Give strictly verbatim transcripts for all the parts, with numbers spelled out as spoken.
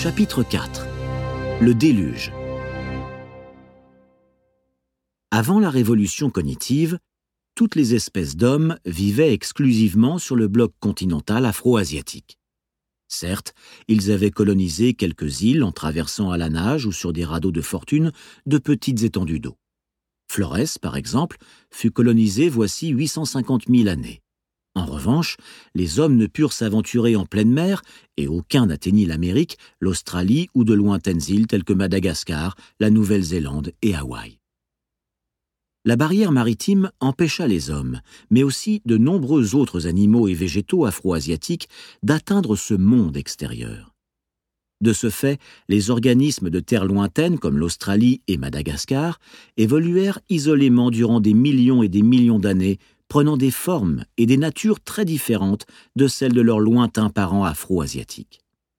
Chapitre quatre. Le déluge. Avant la révolution cognitive, toutes les espèces d'hommes vivaient exclusivement sur le bloc continental afro-asiatique. Certes, ils avaient colonisé quelques îles en traversant à la nage ou sur des radeaux de fortune de petites étendues d'eau. Flores, par exemple, fut colonisé voici huit cent cinquante mille années. En revanche, les hommes ne purent s'aventurer en pleine mer et aucun n'atteignit l'Amérique, l'Australie ou de lointaines îles telles que Madagascar, la Nouvelle-Zélande et Hawaï. La barrière maritime empêcha les hommes, mais aussi de nombreux autres animaux et végétaux afro-asiatiques d'atteindre ce monde extérieur. De ce fait, les organismes de terres lointaines comme l'Australie et Madagascar évoluèrent isolément durant des millions et des millions d'années, prenant des formes et des natures très différentes de celles de leurs lointains parents afro-asiatiques.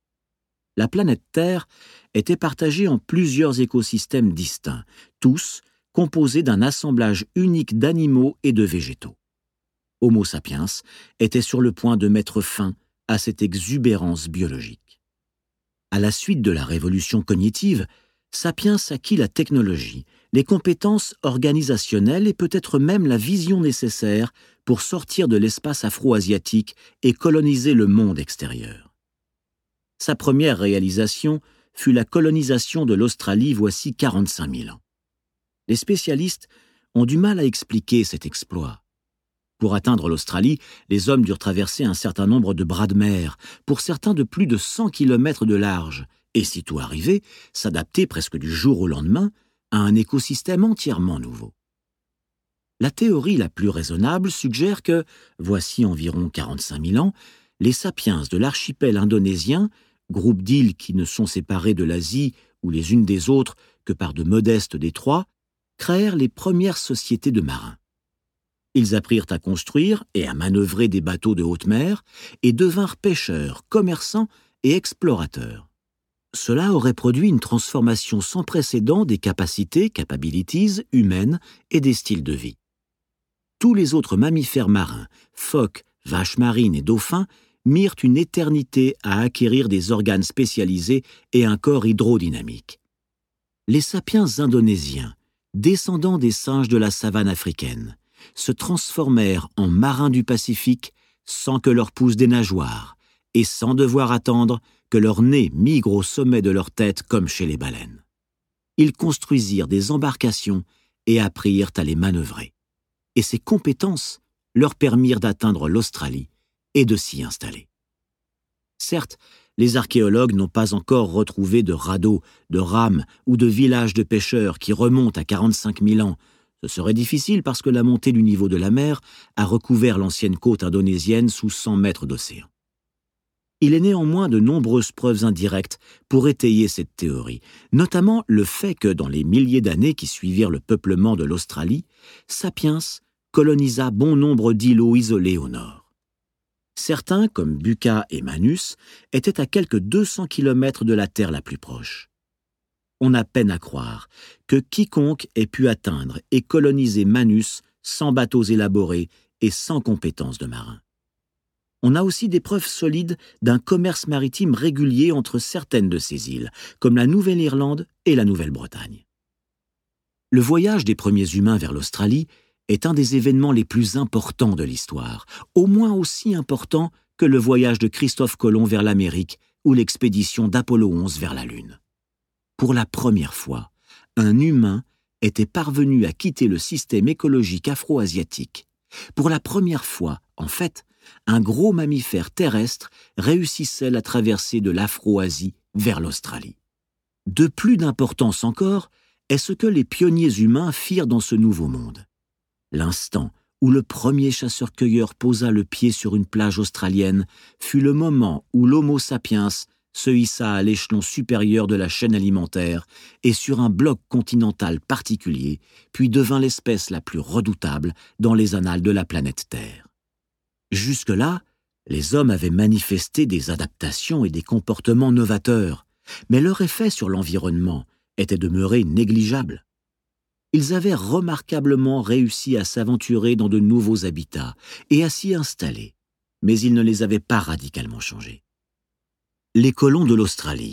La planète Terre était partagée en plusieurs écosystèmes distincts, tous composés d'un assemblage unique d'animaux et de végétaux. Homo sapiens était sur le point de mettre fin à cette exubérance biologique. À la suite de la révolution cognitive, Sapiens acquit la technologie, les compétences organisationnelles et peut-être même la vision nécessaire pour sortir de l'espace afro-asiatique et coloniser le monde extérieur. Sa première réalisation fut la colonisation de l'Australie voici quarante-cinq mille ans. Les spécialistes ont du mal à expliquer cet exploit. Pour atteindre l'Australie, les hommes durent traverser un certain nombre de bras de mer, pour certains de plus de cent kilomètres de large, et sitôt arrivés, s'adapter presque du jour au lendemain à un écosystème entièrement nouveau. La théorie la plus raisonnable suggère que, voici environ quarante-cinq mille ans, les sapiens de l'archipel indonésien, groupe d'îles qui ne sont séparées de l'Asie ou les unes des autres que par de modestes détroits, créèrent les premières sociétés de marins. Ils apprirent à construire et à manœuvrer des bateaux de haute mer et devinrent pêcheurs, commerçants et explorateurs. Cela aurait produit une transformation sans précédent des capacités, capabilities, humaines et des styles de vie. Tous les autres mammifères marins, phoques, vaches marines et dauphins, mirent une éternité à acquérir des organes spécialisés et un corps hydrodynamique. Les sapiens indonésiens, descendants des singes de la savane africaine, se transformèrent en marins du Pacifique sans que leur poussent des nageoires et sans devoir attendre que leur nez migre au sommet de leur tête comme chez les baleines. Ils construisirent des embarcations et apprirent à les manœuvrer. Et ces compétences leur permirent d'atteindre l'Australie et de s'y installer. Certes, les archéologues n'ont pas encore retrouvé de radeaux, de rames ou de villages de pêcheurs qui remontent à quarante-cinq mille ans. Ce serait difficile parce que la montée du niveau de la mer a recouvert l'ancienne côte indonésienne sous cent mètres d'océan. Il est néanmoins de nombreuses preuves indirectes pour étayer cette théorie, notamment le fait que dans les milliers d'années qui suivirent le peuplement de l'Australie, Sapiens colonisa bon nombre d'îlots isolés au nord. Certains, comme Buka et Manus, étaient à quelques deux cents kilomètres de la terre la plus proche. On a peine à croire que quiconque ait pu atteindre et coloniser Manus sans bateaux élaborés et sans compétences de marin. On a aussi des preuves solides d'un commerce maritime régulier entre certaines de ces îles, comme la Nouvelle-Irlande et la Nouvelle-Bretagne. Le voyage des premiers humains vers l'Australie est un des événements les plus importants de l'histoire, au moins aussi important que le voyage de Christophe Colomb vers l'Amérique ou l'expédition d'Apollo onze vers la Lune. Pour la première fois, un humain était parvenu à quitter le système écologique afro-asiatique. Pour la première fois, en fait, un gros mammifère terrestre réussissait la traversée de l'Afro-Asie vers l'Australie. De plus d'importance encore est ce que les pionniers humains firent dans ce nouveau monde. L'instant où le premier chasseur-cueilleur posa le pied sur une plage australienne fut le moment où l'Homo sapiens se hissa à l'échelon supérieur de la chaîne alimentaire et sur un bloc continental particulier, puis devint l'espèce la plus redoutable dans les annales de la planète Terre. Jusque-là, les hommes avaient manifesté des adaptations et des comportements novateurs, mais leur effet sur l'environnement était demeuré négligeable. Ils avaient remarquablement réussi à s'aventurer dans de nouveaux habitats et à s'y installer, mais ils ne les avaient pas radicalement changés. Les colons de l'Australie,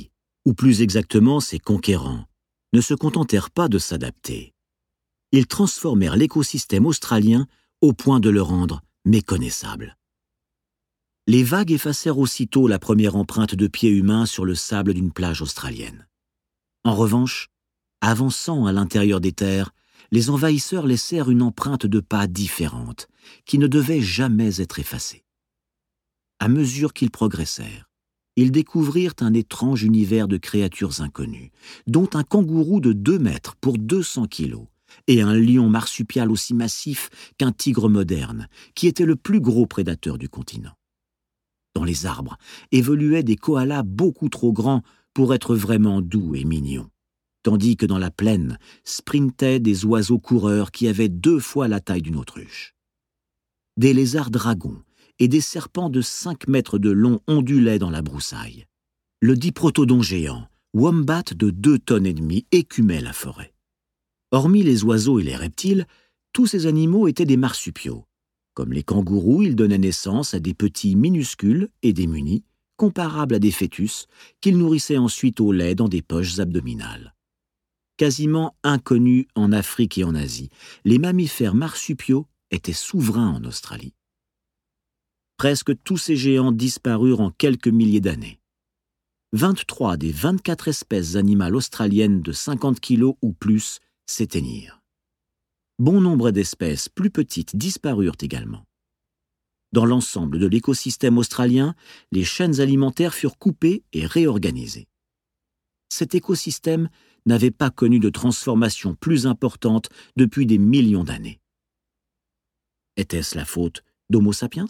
ou plus exactement ses conquérants, ne se contentèrent pas de s'adapter. Ils transformèrent l'écosystème australien au point de le rendre méconnaissable. Les vagues effacèrent aussitôt la première empreinte de pieds humains sur le sable d'une plage australienne. En revanche, avançant à l'intérieur des terres, les envahisseurs laissèrent une empreinte de pas différente, qui ne devait jamais être effacée. À mesure qu'ils progressèrent, ils découvrirent un étrange univers de créatures inconnues, dont un kangourou de deux mètres pour deux cents kilos, et un lion marsupial aussi massif qu'un tigre moderne, qui était le plus gros prédateur du continent. Dans les arbres évoluaient des koalas beaucoup trop grands pour être vraiment doux et mignons, tandis que dans la plaine sprintaient des oiseaux coureurs qui avaient deux fois la taille d'une autruche. Des lézards dragons et des serpents de cinq mètres de long ondulaient dans la broussaille. Le diprotodon géant, wombat de deux tonnes et demie, écumait la forêt. Hormis les oiseaux et les reptiles, tous ces animaux étaient des marsupiaux. Comme les kangourous, ils donnaient naissance à des petits minuscules et démunis, comparables à des fœtus, qu'ils nourrissaient ensuite au lait dans des poches abdominales. Quasiment inconnus en Afrique et en Asie, les mammifères marsupiaux étaient souverains en Australie. Presque tous ces géants disparurent en quelques milliers d'années. vingt-trois des vingt-quatre espèces animales australiennes de cinquante kilos ou plus s'éteignirent. Bon nombre d'espèces plus petites disparurent également. Dans l'ensemble de l'écosystème australien, les chaînes alimentaires furent coupées et réorganisées. Cet écosystème n'avait pas connu de transformation plus importante depuis des millions d'années. Était-ce la faute d'Homo sapiens?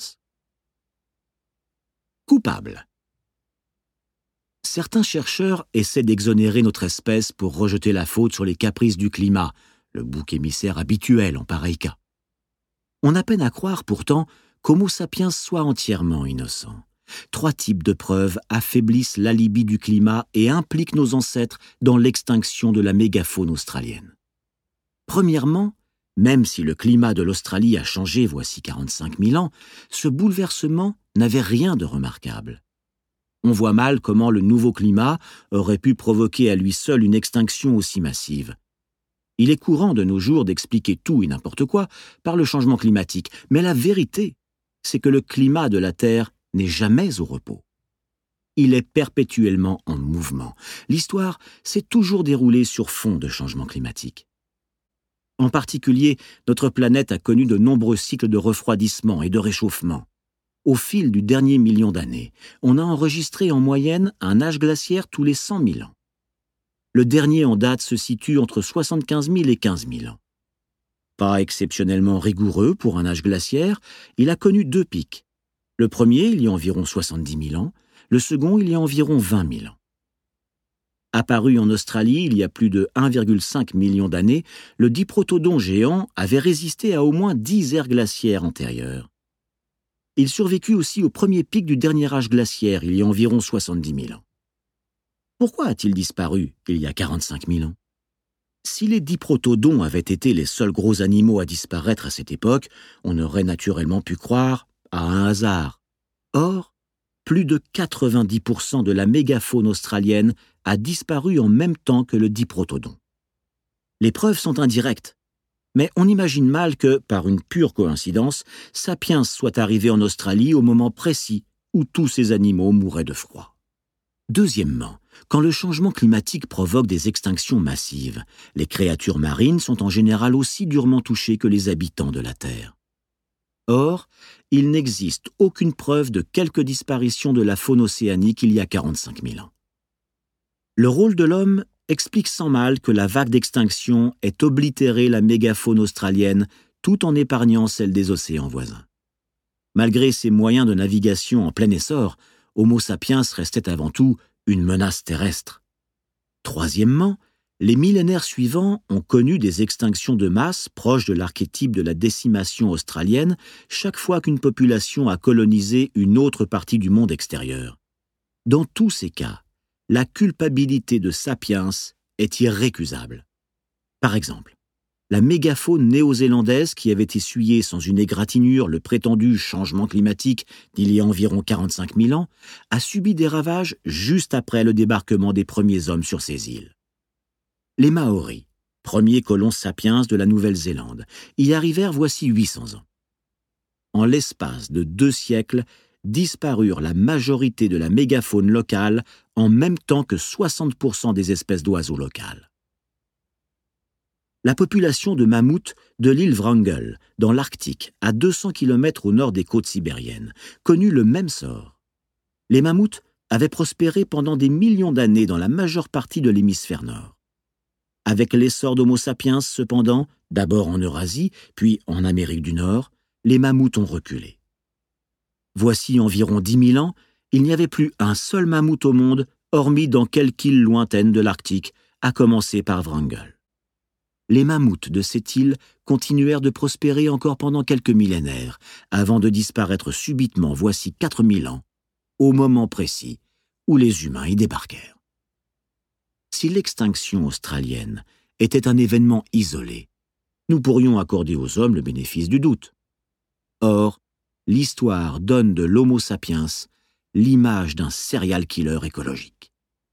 Coupable. Certains chercheurs essaient d'exonérer notre espèce pour rejeter la faute sur les caprices du climat, le bouc émissaire habituel en pareil cas. On a peine à croire pourtant qu'Homo sapiens soit entièrement innocent. Trois types de preuves affaiblissent l'alibi du climat et impliquent nos ancêtres dans l'extinction de la mégafaune australienne. Premièrement, même si le climat de l'Australie a changé voici quarante-cinq mille ans, ce bouleversement n'avait rien de remarquable. On voit mal comment le nouveau climat aurait pu provoquer à lui seul une extinction aussi massive. Il est courant de nos jours d'expliquer tout et n'importe quoi par le changement climatique, mais la vérité, c'est que le climat de la Terre n'est jamais au repos. Il est perpétuellement en mouvement. L'histoire s'est toujours déroulée sur fond de changement climatique. En particulier, notre planète a connu de nombreux cycles de refroidissement et de réchauffement. Au fil du dernier million d'années, on a enregistré en moyenne un âge glaciaire tous les cent mille ans. Le dernier en date se situe entre soixante-quinze mille et quinze mille ans. Pas exceptionnellement rigoureux pour un âge glaciaire, il a connu deux pics. Le premier, il y a environ soixante-dix mille ans, le second, il y a environ vingt mille ans. Apparu en Australie il y a plus de un virgule cinq million d'années, le diprotodon géant avait résisté à au moins dix ères glaciaires antérieures. Il survécut aussi au premier pic du dernier âge glaciaire, il y a environ soixante-dix mille ans. Pourquoi a-t-il disparu il y a quarante-cinq mille ans? Si les diprotodons avaient été les seuls gros animaux à disparaître à cette époque, on aurait naturellement pu croire à un hasard. Or, plus de quatre-vingt-dix pour cent de la mégafaune australienne a disparu en même temps que le diprotodon. Les preuves sont indirectes, mais on imagine mal que, par une pure coïncidence, Sapiens soit arrivé en Australie au moment précis où tous ces animaux mouraient de froid. Deuxièmement, quand le changement climatique provoque des extinctions massives, les créatures marines sont en général aussi durement touchées que les habitants de la Terre. Or, il n'existe aucune preuve de quelque disparition de la faune océanique il y a quarante-cinq mille ans. Le rôle de l'homme explique sans mal que la vague d'extinction ait oblitéré la mégafaune australienne tout en épargnant celle des océans voisins. Malgré ses moyens de navigation en plein essor, Homo sapiens restait avant tout une menace terrestre. Troisièmement, les millénaires suivants ont connu des extinctions de masse proches de l'archétype de la décimation australienne chaque fois qu'une population a colonisé une autre partie du monde extérieur. Dans tous ces cas, la culpabilité de Sapiens est irrécusable. Par exemple, la mégafaune néo-zélandaise qui avait essuyé sans une égratignure le prétendu changement climatique d'il y a environ quarante-cinq mille ans, a subi des ravages juste après le débarquement des premiers hommes sur ces îles. Les Maoris, premiers colons sapiens de la Nouvelle-Zélande, y arrivèrent voici huit cents ans. En l'espace de deux siècles, disparurent la majorité de la mégafaune locale en même temps que soixante pour cent des espèces d'oiseaux locales. La population de mammouths de l'île Wrangel, dans l'Arctique, à deux cents kilomètres au nord des côtes sibériennes, connut le même sort. Les mammouths avaient prospéré pendant des millions d'années dans la majeure partie de l'hémisphère nord. Avec l'essor d'Homo sapiens, cependant, d'abord en Eurasie, puis en Amérique du Nord, les mammouths ont reculé. Voici environ dix mille ans, il n'y avait plus un seul mammouth au monde, hormis dans quelques îles lointaines de l'Arctique, à commencer par Wrangel. Les mammouths de cette île continuèrent de prospérer encore pendant quelques millénaires, avant de disparaître subitement voici quatre mille ans, au moment précis où les humains y débarquèrent. Si l'extinction australienne était un événement isolé, nous pourrions accorder aux hommes le bénéfice du doute. Or, l'histoire donne de l'Homo sapiens l'image d'un serial killer écologique.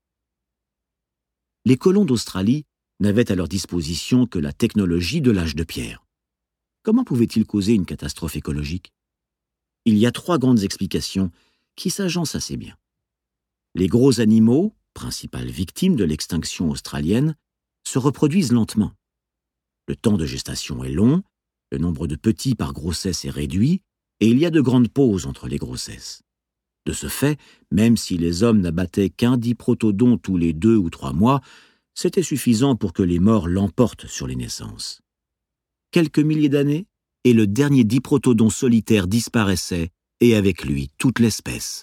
Les colons d'Australie n'avaient à leur disposition que la technologie de l'âge de pierre. Comment pouvaient-ils causer une catastrophe écologique? Il y a trois grandes explications qui s'agencent assez bien. Les gros animaux, principales victimes de l'extinction australienne, se reproduisent lentement. Le temps de gestation est long, le nombre de petits par grossesse est réduit, et il y a de grandes pauses entre les grossesses. De ce fait, même si les hommes n'abattaient qu'un diprotodon tous les deux ou trois mois, c'était suffisant pour que les morts l'emportent sur les naissances. Quelques milliers d'années, et le dernier diprotodon solitaire disparaissait, et avec lui toute l'espèce.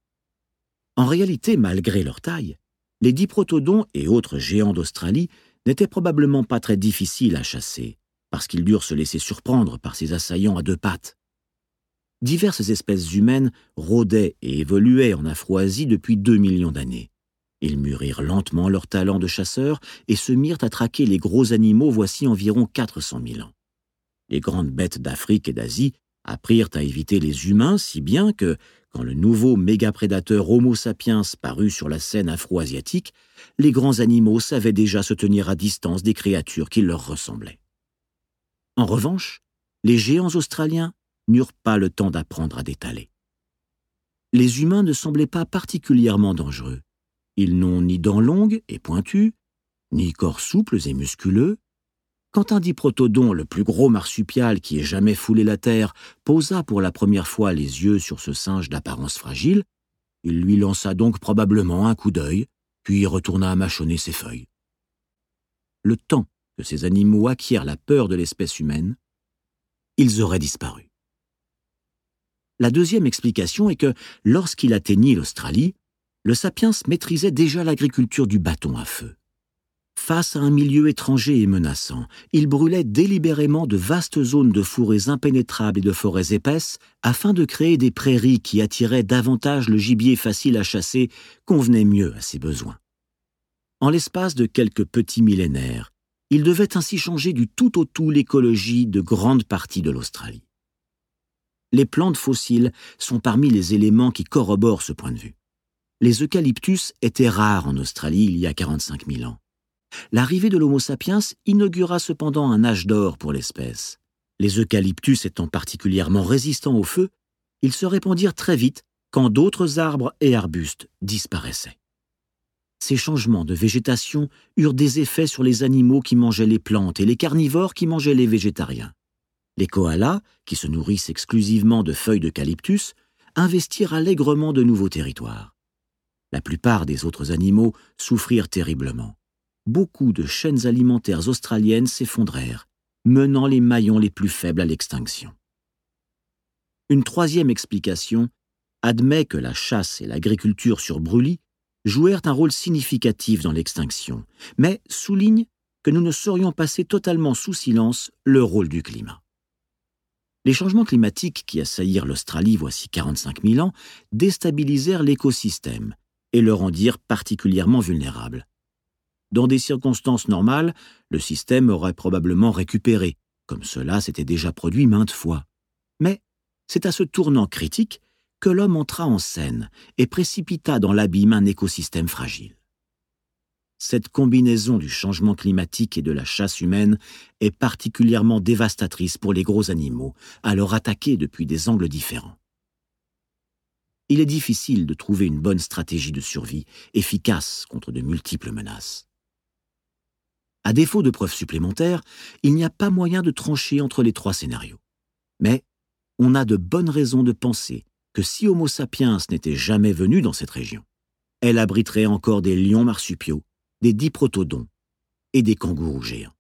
En réalité, malgré leur taille, les diprotodons et autres géants d'Australie n'étaient probablement pas très difficiles à chasser, parce qu'ils durent se laisser surprendre par ces assaillants à deux pattes. Diverses espèces humaines rôdaient et évoluaient en Afro-Asie depuis deux millions d'années. Ils mûrirent lentement leur talent de chasseurs et se mirent à traquer les gros animaux voici environ quatre cent mille ans. Les grandes bêtes d'Afrique et d'Asie apprirent à éviter les humains si bien que, quand le nouveau mégaprédateur Homo sapiens parut sur la scène afro-asiatique, les grands animaux savaient déjà se tenir à distance des créatures qui leur ressemblaient. En revanche, les géants australiens n'eurent pas le temps d'apprendre à détaler. Les humains ne semblaient pas particulièrement dangereux. Ils n'ont ni dents longues et pointues, ni corps souples et musculeux. Quand un diprotodon, le plus gros marsupial qui ait jamais foulé la terre, posa pour la première fois les yeux sur ce singe d'apparence fragile, il lui lança donc probablement un coup d'œil, puis retourna à mâchonner ses feuilles. Le temps que ces animaux acquièrent la peur de l'espèce humaine, ils auraient disparu. La deuxième explication est que, lorsqu'il atteignit l'Australie, le sapiens maîtrisait déjà l'agriculture du bâton à feu. Face à un milieu étranger et menaçant, il brûlait délibérément de vastes zones de forêts impénétrables et de forêts épaisses afin de créer des prairies qui attiraient davantage le gibier facile à chasser, convenait mieux à ses besoins. En l'espace de quelques petits millénaires, il devait ainsi changer du tout au tout l'écologie de grandes parties de l'Australie. Les plantes fossiles sont parmi les éléments qui corroborent ce point de vue. Les eucalyptus étaient rares en Australie il y a quarante-cinq mille ans. L'arrivée de l'Homo sapiens inaugura cependant un âge d'or pour l'espèce. Les eucalyptus étant particulièrement résistants au feu, ils se répandirent très vite quand d'autres arbres et arbustes disparaissaient. Ces changements de végétation eurent des effets sur les animaux qui mangeaient les plantes et les carnivores qui mangeaient les végétariens. Les koalas, qui se nourrissent exclusivement de feuilles d'eucalyptus, investirent allègrement de nouveaux territoires. La plupart des autres animaux souffrirent terriblement. Beaucoup de chaînes alimentaires australiennes s'effondrèrent, menant les maillons les plus faibles à l'extinction. Une troisième explication admet que la chasse et l'agriculture sur brûlis jouèrent un rôle significatif dans l'extinction, mais souligne que nous ne saurions passer totalement sous silence le rôle du climat. Les changements climatiques qui assaillirent l'Australie voici quarante-cinq mille ans déstabilisèrent l'écosystème et le rendirent particulièrement vulnérable. Dans des circonstances normales, le système aurait probablement récupéré, comme cela s'était déjà produit maintes fois. Mais c'est à ce tournant critique que l'homme entra en scène et précipita dans l'abîme un écosystème fragile. Cette combinaison du changement climatique et de la chasse humaine est particulièrement dévastatrice pour les gros animaux, alors attaqués depuis des angles différents. Il est difficile de trouver une bonne stratégie de survie efficace contre de multiples menaces. À défaut de preuves supplémentaires, il n'y a pas moyen de trancher entre les trois scénarios. Mais on a de bonnes raisons de penser que si Homo sapiens n'était jamais venu dans cette région, elle abriterait encore des lions marsupiaux, des diprotodons et des kangourous géants.